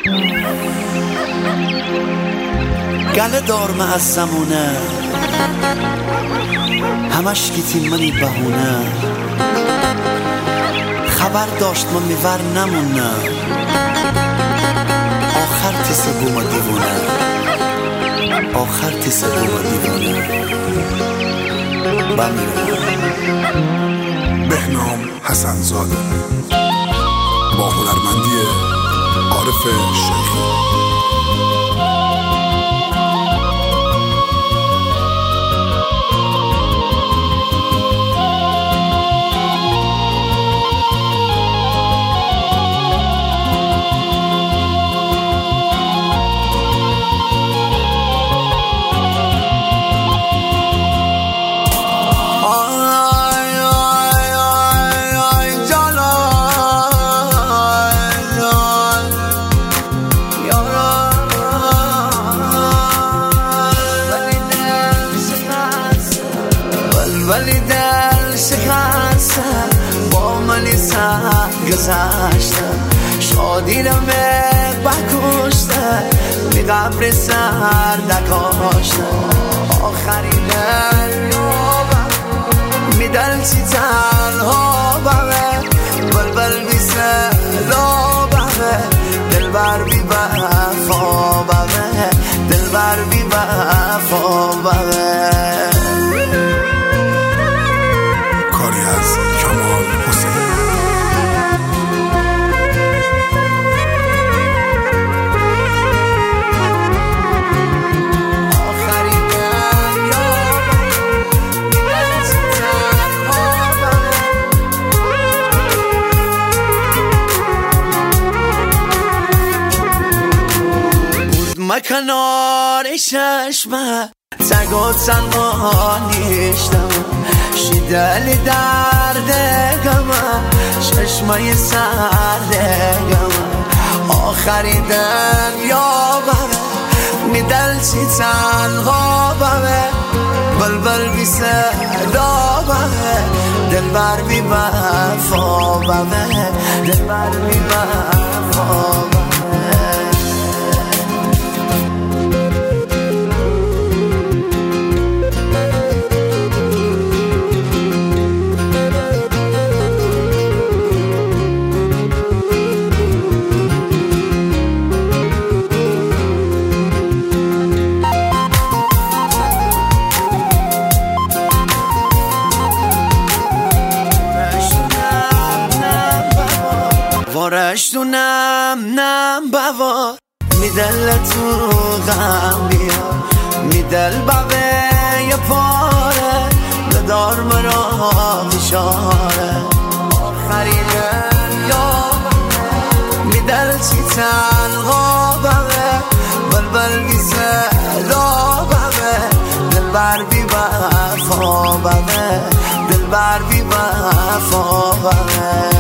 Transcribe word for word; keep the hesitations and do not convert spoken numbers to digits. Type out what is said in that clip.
گله دار معزمونه همش گیتیم منی بهونه خبر داشت من میور نمونه آخر تیسه بوم دیوونه آخر تیسه بوم دیوونه بمیره. بهنام حسن زاده با هنرمندی عارف شیخی. ولی دل شکسته با منی سر گذشته شادی رو بکشته بی قبر سر دکاشته آخری دل می دل چی تنها بغه بلبل بی سلا بغه دل بر بی وفا بغه دل بر بی وفا بغه. از کمال حسین. بود کنار چشمه تگو تنها نیشتم شدل درد گمه چشمه سرد گمه آخری دنیا بمه می دل چی تنها بمه بلبل بی صدا بمه دل بر بی وفا بمه دل بر بی وفا بمه. وارش دونم نم بوار می دل تو غم بیار می دل بوه یه پاره ندار مرا بشاره آخری دنیا می دل چی تنها بوه بلبل بی صدا بوه دل بر بی وفا بوه دل بر بی وفا بوه.